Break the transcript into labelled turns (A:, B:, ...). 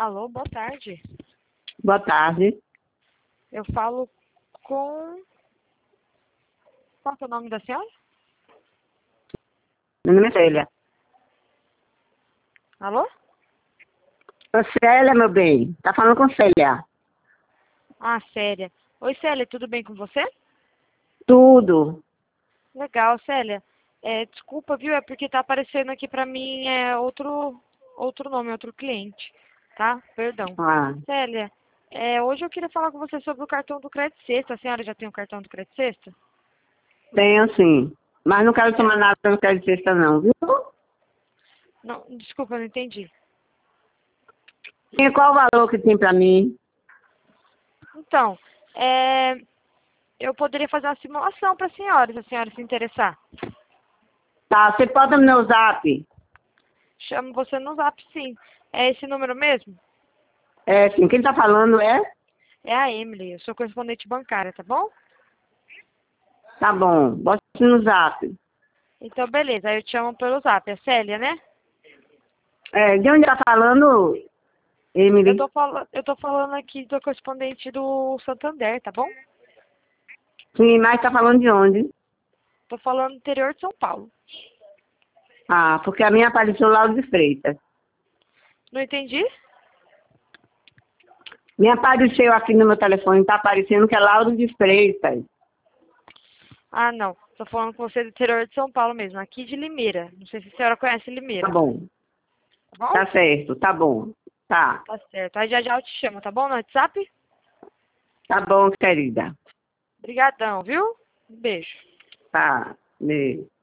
A: Alô, boa tarde.
B: Boa tarde.
A: Eu falo com... Qual que é o nome da senhora?
B: Meu nome é Célia.
A: Alô?
B: Ô, Célia, meu bem. Tá falando com Célia.
A: Ah, Célia. Oi, Célia, tudo bem com você?
B: Tudo.
A: Legal, Célia. Desculpa, viu? É porque tá aparecendo aqui pra mim outro nome, outro cliente, tá? Perdão.
B: Ah,
A: Célia, hoje eu queria falar com você sobre o cartão do Crédito Sexta. A senhora já tem o cartão do Crédito Sexta?
B: tenho sim. Mas não quero tomar nada pelo que de sexta, não, viu?
A: Não, desculpa, eu não entendi.
B: E qual o valor que tem pra mim?
A: Então, eu poderia fazer uma simulação para a senhora, se a senhora se interessar.
B: Tá, você pode dar meu zap?
A: Chamo você no Zap, sim. É esse número mesmo?
B: É, sim. Quem tá falando é?
A: É a Emily, eu sou correspondente bancária, tá bom?
B: Tá bom. Bote no zap.
A: Então, beleza, aí eu te chamo pelo Zap. É Célia, né?
B: É, de onde tá falando, Emily?
A: Eu tô falando aqui do correspondente do Santander, tá bom?
B: Sim, mas tá falando de onde?
A: Tô falando do interior de São Paulo.
B: Ah, porque a minha apareceu Lauro de Freitas.
A: Não entendi?
B: Me apareceu aqui no meu telefone, tá aparecendo que é Lauro de Freitas.
A: Ah, não. Tô falando com você do interior de São Paulo mesmo, aqui de Limeira. Não sei se a senhora conhece
B: Tá
A: Limeira,
B: bom.
A: tá bom?
B: Tá certo, tá bom. Tá.
A: Tá certo. Aí já já eu te chamo, tá bom? No WhatsApp?
B: Tá bom, querida.
A: Obrigadão, viu? Um beijo.
B: Tá. Beijo.